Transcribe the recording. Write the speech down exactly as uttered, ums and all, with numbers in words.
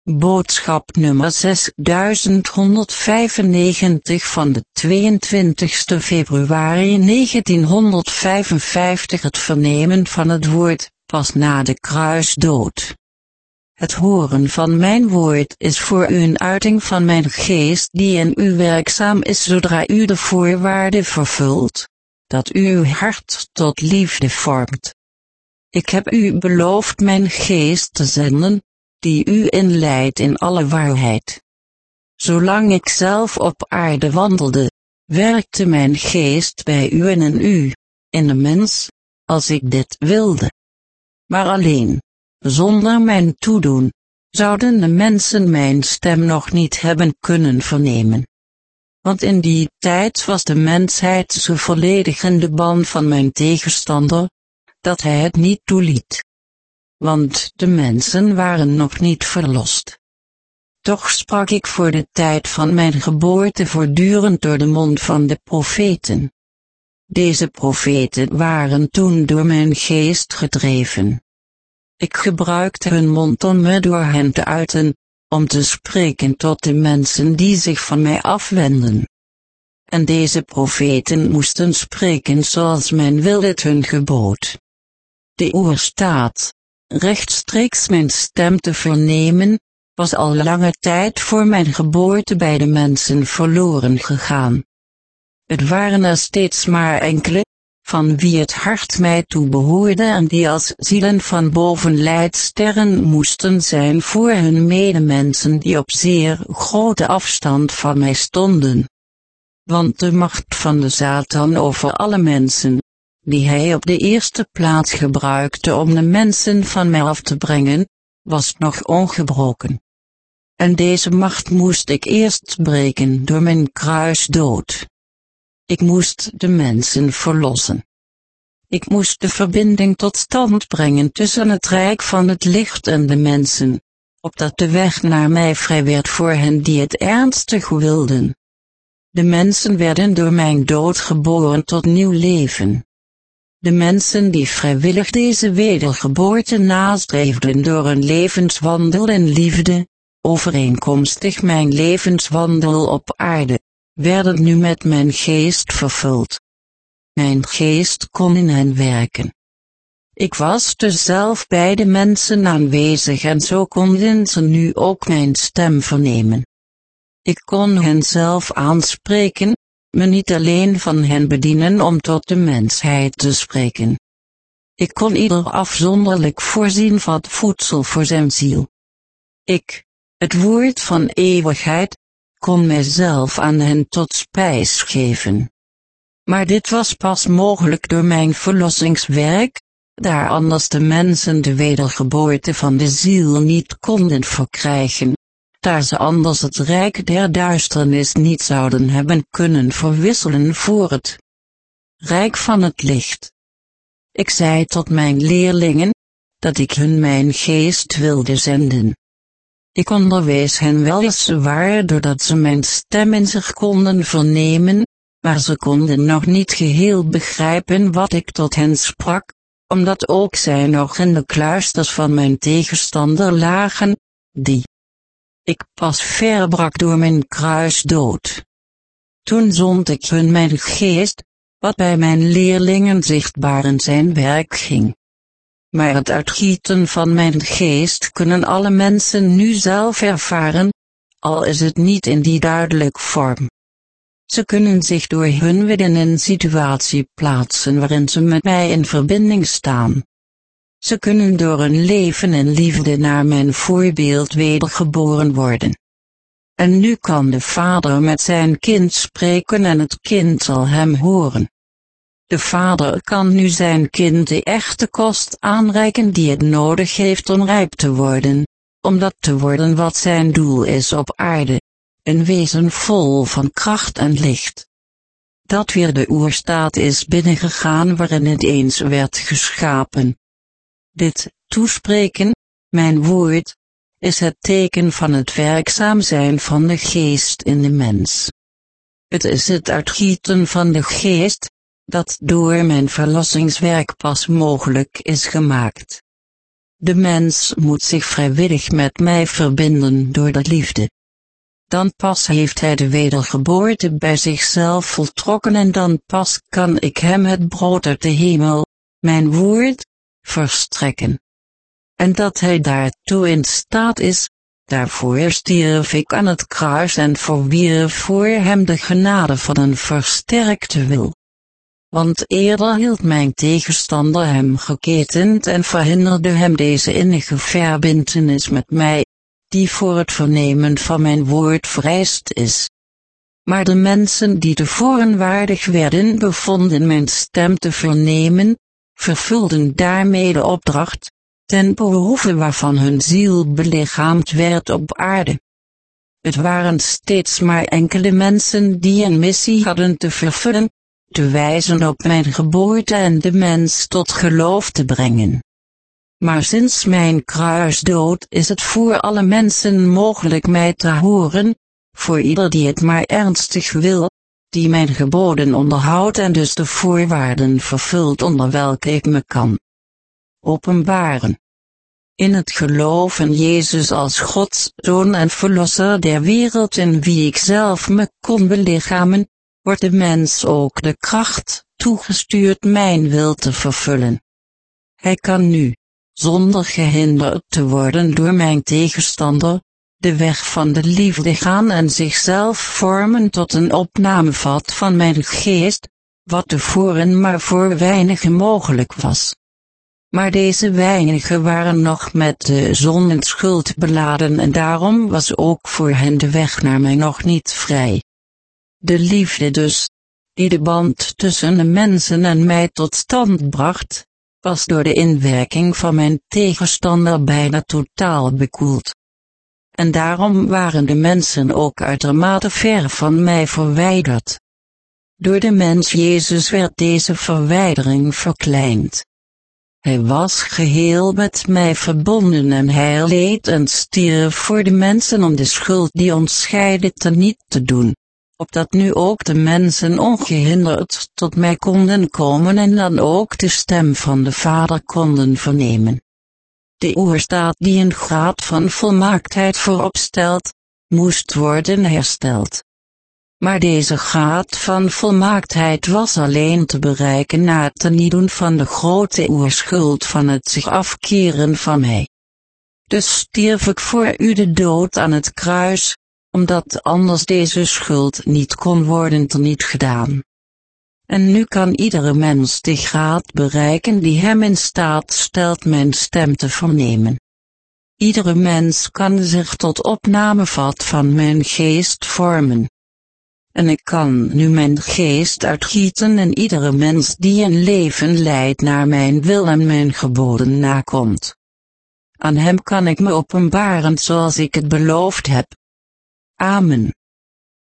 Boodschap nummer zeshonderdvijfennegentig van de tweeëntwintigste februari negentienhonderdvijfenvijftig. Het vernemen van het woord, pas na de kruisdood. Het horen van mijn woord is voor u een uiting van mijn geest die in u werkzaam is zodra u de voorwaarden vervult, dat u uw hart tot liefde vormt. Ik heb u beloofd mijn geest te zenden, die u inleidt in alle waarheid. Zolang ik zelf op aarde wandelde, werkte mijn geest bij u en in u, in de mens, als ik dit wilde. Maar alleen, zonder mijn toedoen, zouden de mensen mijn stem nog niet hebben kunnen vernemen. Want in die tijd was de mensheid zo volledig in de ban van mijn tegenstander, dat hij het niet toeliet. Want de mensen waren nog niet verlost. Toch sprak ik voor de tijd van mijn geboorte voortdurend door de mond van de profeten. Deze profeten waren toen door mijn geest gedreven. Ik gebruikte hun mond om me door hen te uiten, om te spreken tot de mensen die zich van mij afwenden. En deze profeten moesten spreken zoals mijn wil het hun gebood. De oerstaat, rechtstreeks mijn stem te vernemen, was al lange tijd voor mijn geboorte bij de mensen verloren gegaan. Het waren er steeds maar enkele, van wie het hart mij toebehoorde en die als zielen van bovenleidsterren moesten zijn voor hun medemensen die op zeer grote afstand van mij stonden. Want de macht van de Satan over alle mensen, die hij op de eerste plaats gebruikte om de mensen van mij af te brengen, was nog ongebroken. En deze macht moest ik eerst breken door mijn kruisdood. Ik moest de mensen verlossen. Ik moest de verbinding tot stand brengen tussen het rijk van het licht en de mensen, opdat de weg naar mij vrij werd voor hen die het ernstig wilden. De mensen werden door mijn dood geboren tot nieuw leven. De mensen die vrijwillig deze wedergeboorte nastreefden door een levenswandel in liefde, overeenkomstig mijn levenswandel op aarde, werden nu met mijn geest vervuld. Mijn geest kon in hen werken. Ik was dus zelf bij de mensen aanwezig en zo konden ze nu ook mijn stem vernemen. Ik kon hen zelf aanspreken, me niet alleen van hen bedienen om tot de mensheid te spreken. Ik kon ieder afzonderlijk voorzien van voedsel voor zijn ziel. Ik, het woord van eeuwigheid, kon mijzelf aan hen tot spijs geven. Maar dit was pas mogelijk door mijn verlossingswerk, daar anders de mensen de wedergeboorte van de ziel niet konden verkrijgen, daar ze anders het rijk der duisternis niet zouden hebben kunnen verwisselen voor het rijk van het licht. Ik zei tot mijn leerlingen, dat ik hun mijn geest wilde zenden. Ik onderwees hen weliswaar doordat ze mijn stem in zich konden vernemen, maar ze konden nog niet geheel begrijpen wat ik tot hen sprak, omdat ook zij nog in de kluisters van mijn tegenstander lagen, die ik pas verbrak door mijn kruisdood. Toen zond ik hun mijn geest, wat bij mijn leerlingen zichtbaar in zijn werk ging. Maar het uitgieten van mijn geest kunnen alle mensen nu zelf ervaren, al is het niet in die duidelijke vorm. Ze kunnen zich door hun wil in een situatie plaatsen waarin ze met mij in verbinding staan. Ze kunnen door een leven in liefde naar mijn voorbeeld wedergeboren worden. En nu kan de vader met zijn kind spreken en het kind zal hem horen. De vader kan nu zijn kind de echte kost aanreiken die het nodig heeft om rijp te worden, om dat te worden wat zijn doel is op aarde, een wezen vol van kracht en licht. Dat weer de oerstaat is binnengegaan waarin het eens werd geschapen. Dit toespreken, mijn woord, is het teken van het werkzaam zijn van de geest in de mens. Het is het uitgieten van de geest, dat door mijn verlossingswerk pas mogelijk is gemaakt. De mens moet zich vrijwillig met mij verbinden door de liefde. Dan pas heeft hij de wedergeboorte bij zichzelf voltrokken en dan pas kan ik hem het brood uit de hemel, mijn woord, verstrekken. En dat hij daartoe in staat is, daarvoor stierf ik aan het kruis en verwierf voor hem de genade van een versterkte wil. Want eerder hield mijn tegenstander hem geketend en verhinderde hem deze innige verbintenis met mij, die voor het vernemen van mijn woord vereist is. Maar de mensen die tevoren waardig werden bevonden mijn stem te vernemen, vervulden daarmee de opdracht, ten behoeve waarvan hun ziel belichaamd werd op aarde. Het waren steeds maar enkele mensen die een missie hadden te vervullen, te wijzen op mijn geboorte en de mens tot geloof te brengen. Maar sinds mijn kruisdood is het voor alle mensen mogelijk mij te horen, voor ieder die het maar ernstig wil, die mijn geboden onderhoudt en dus de voorwaarden vervult onder welke ik me kan openbaren. In het geloof in Jezus als Gods Zoon en Verlosser der wereld in wie ik zelf me kon belichamen, wordt de mens ook de kracht toegestuurd mijn wil te vervullen. Hij kan nu, zonder gehinderd te worden door mijn tegenstander, de weg van de liefde gaan en zichzelf vormen tot een opnamevat van mijn geest, wat tevoren maar voor weinigen mogelijk was. Maar deze weinigen waren nog met de zondenschuld beladen en daarom was ook voor hen de weg naar mij nog niet vrij. De liefde dus, die de band tussen de mensen en mij tot stand bracht, was door de inwerking van mijn tegenstander bijna totaal bekoeld. En daarom waren de mensen ook uitermate ver van mij verwijderd. Door de mens Jezus werd deze verwijdering verkleind. Hij was geheel met mij verbonden en hij leed en stierf voor de mensen om de schuld die ons scheidde teniet te doen, opdat nu ook de mensen ongehinderd tot mij konden komen en dan ook de stem van de Vader konden vernemen. De oerstaat die een graad van volmaaktheid voorop stelt, moest worden hersteld. Maar deze graad van volmaaktheid was alleen te bereiken na het tenietdoen van de grote oerschuld van het zich afkeren van mij. Dus stierf ik voor u de dood aan het kruis, omdat anders deze schuld niet kon worden teniet gedaan. En nu kan iedere mens de graad bereiken die hem in staat stelt mijn stem te vernemen. Iedere mens kan zich tot opnamevat van mijn geest vormen. En ik kan nu mijn geest uitgieten in iedere mens die een leven leidt naar mijn wil en mijn geboden nakomt. Aan hem kan ik me openbaren zoals ik het beloofd heb. Amen.